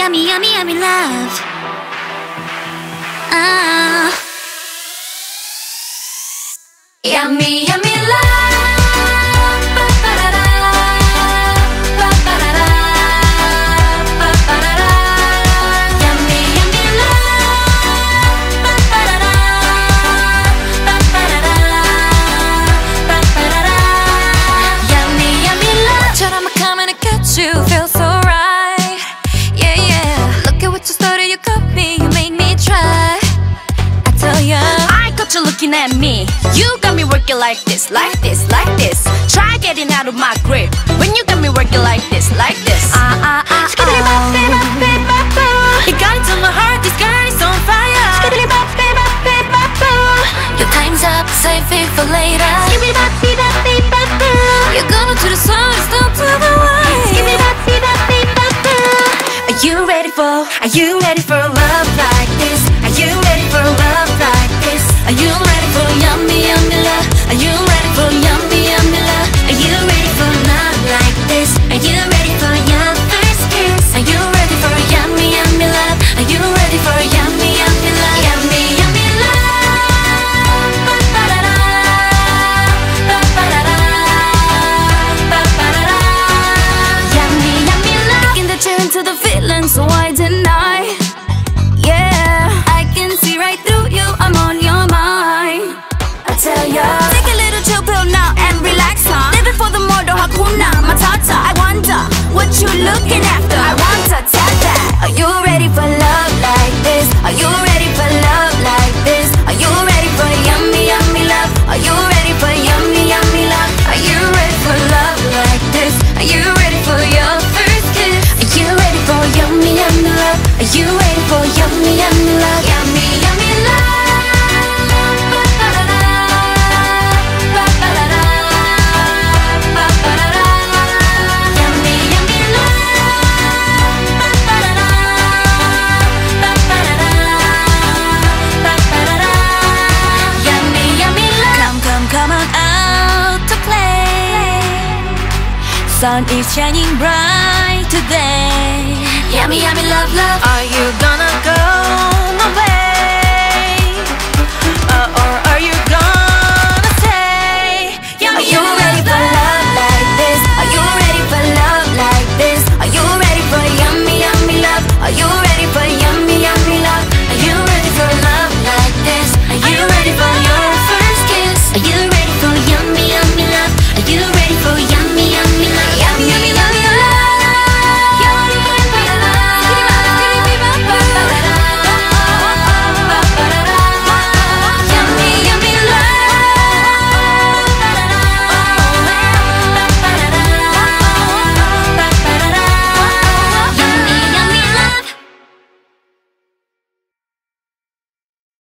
yummy, yummy, yummy love. Ah. Yummy, yummy love. Ba-ba-da-da. Ba-ba-da-da. Ba-ba-da-da. Yummy, yummy love. Ba-ba-da-da. Ba-ba-da-da. Ba-ba-da-da. Yummy, yummy love. 처럼 coming to get you, feels so right. Yeah, yeah. Look at what you started, you got me, you made me try. I tell ya, I got you looking at me. You got me working like this, like this, like this. Try getting out of my grip when you got me working like this, like this. You got into my heart, this girl is on fire. Your time's up, save it for later. You're gonna do the sun, stop to the right. Are you ready for love like this? Are you ready for love like this? Are you ready for yummy, yummy love? Are you ready for yummy, yummy love? Are you ready for love like this? Are you ready for your first kiss? Are you ready for yummy, yummy love? Are you ready for yummy, yummy love? Yummy, yummy love. Ba-ba-da-da. Ba-ba-da-da. Ba-ba-da-da. Yummy, yummy love. Taking the tune to the feeling, so why deny? Yeah, I can see right through you, I'm on your mind. I tell ya, take a little chill pill now and relax, huh? Living for the murder, hakuna matata. I wonder what you looking after. I want to tell that. Are you ready for love like this? Are you ready for love like this? Are you ready for yummy, yummy love? Are you ready for yummy, yummy love? Are you ready for love like this? Are you ready for your first kiss? Are you ready for yummy, yummy love? Are you ready for yummy, yummy love? Yummy, yummy love. Ba-ba-da-da. Ba-ba-da-da. Ba-ba-da-da. Yummy, yummy love. Ba-ba-da-da. Ba-ba-da-da. Ba-ba-da-da. Yummy, yummy love. Come on out to play. Sun is shining bright today. Yummy, yummy love, love. Are you gonna